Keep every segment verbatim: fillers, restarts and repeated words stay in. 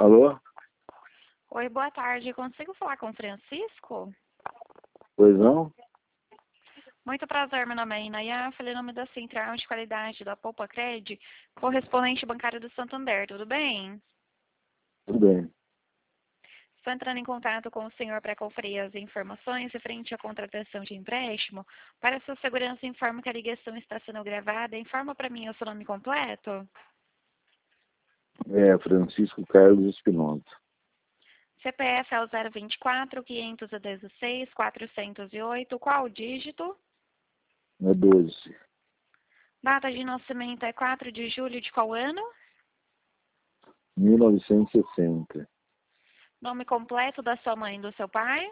Alô? Oi, boa tarde. Consigo falar com o Francisco? Pois não? Muito prazer, meu nome é Inaya, falei em nome da Central de Qualidade da Poupa Cred, correspondente bancário do Santander, tudo bem? Tudo bem. Estou entrando em contato com o senhor para conferir as informações referente à contratação de empréstimo. Para sua segurança, informo que a ligação está sendo gravada. Informa para mim o seu nome completo. É Francisco Carlos Espinosa. C P F é o zero vinte e quatro, quinhentos e dezesseis, quatrocentos e oito. Qual o dígito? É doze. Data de nascimento é quatro de julho de qual ano? mil novecentos e sessenta. Nome completo da sua mãe e do seu pai?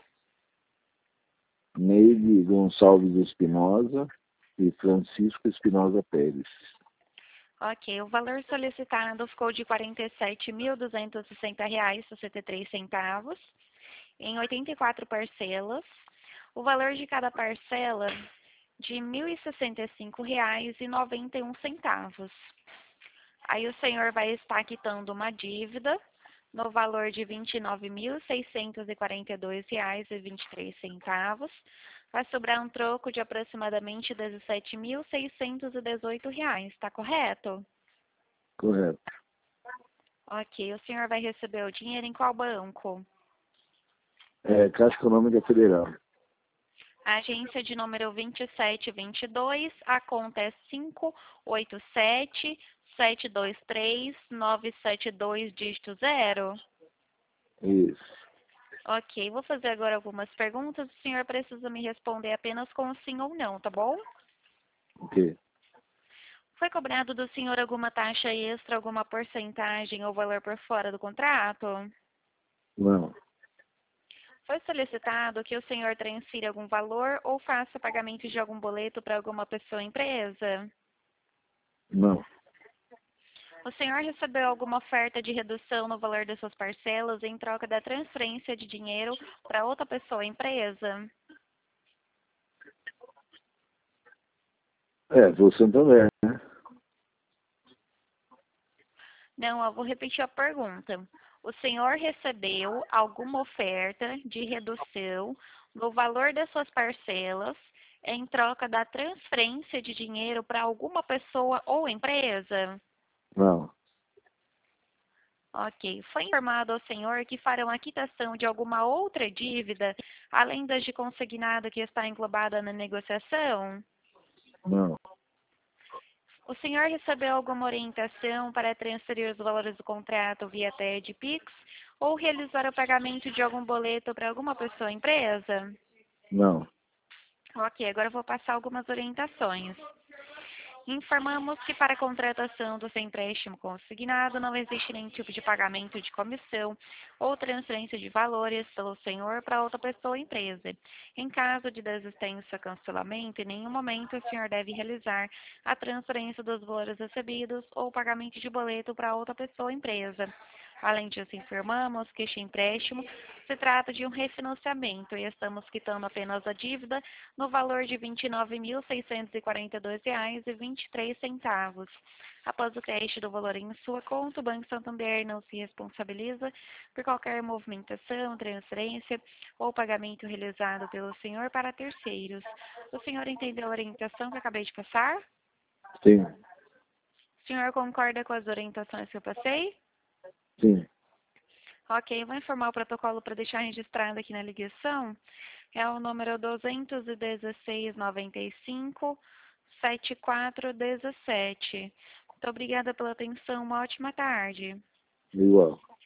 Neide Gonçalves Espinosa e Francisco Espinosa Pérez. Ok, o valor solicitado ficou de quarenta e sete mil duzentos e sessenta reais e sessenta e três centavos em oitenta e quatro parcelas. O valor de cada parcela de mil e sessenta e cinco reais e noventa e um centavos. Aí o senhor vai estar quitando uma dívida no valor de vinte e nove mil seiscentos e quarenta e dois reais e vinte e três centavos. Vai sobrar um troco de aproximadamente dezessete mil seiscentos e dezoito reais, está correto? Correto. Ok, o senhor vai receber o dinheiro em qual banco? É Caixa Econômica Federal. A agência de número vinte e sete vinte e dois, a conta é cinco oito sete, sete dois três, nove sete dois, dígito zero. Isso. Ok, vou fazer agora algumas perguntas. O senhor precisa me responder apenas com sim ou não, tá bom? Ok. Foi cobrado do senhor alguma taxa extra, alguma porcentagem ou valor por fora do contrato? Não. Foi solicitado que o senhor transfira algum valor ou faça pagamento de algum boleto para alguma pessoa ou empresa? Não. O senhor recebeu alguma oferta de redução no valor das suas parcelas em troca da transferência de dinheiro para outra pessoa ou empresa? É, do Santander, né? Não, eu vou repetir a pergunta. O senhor recebeu alguma oferta de redução no valor das suas parcelas em troca da transferência de dinheiro para alguma pessoa ou empresa? Não. Ok. Foi informado ao senhor que farão a quitação de alguma outra dívida, além das de consignado que está englobada na negociação? Não. O senhor recebeu alguma orientação para transferir os valores do contrato via T E D Pix ou realizar o pagamento de algum boleto para alguma pessoa ou empresa? Não. Ok, agora eu vou passar algumas orientações. Informamos que para a contratação do seu empréstimo consignado não existe nenhum tipo de pagamento de comissão ou transferência de valores pelo senhor para outra pessoa ou empresa. Em caso de desistência ou cancelamento, em nenhum momento o senhor deve realizar a transferência dos valores recebidos ou pagamento de boleto para outra pessoa ou empresa. Além disso, informamos que este empréstimo se trata de um refinanciamento e estamos quitando apenas a dívida no valor de vinte e nove mil seiscentos e quarenta e dois reais e vinte e três centavos. Após o crédito do valor em sua conta, o Banco Santander não se responsabiliza por qualquer movimentação, transferência ou pagamento realizado pelo senhor para terceiros. O senhor entendeu a orientação que eu acabei de passar? Sim. O senhor concorda com as orientações que eu passei? Sim. Ok, vou informar o protocolo para deixar registrado aqui na ligação. É o número duzentos e dezesseis, noventa e cinco, setenta e quatro dezessete. Muito obrigada pela atenção. Uma ótima tarde. Igual.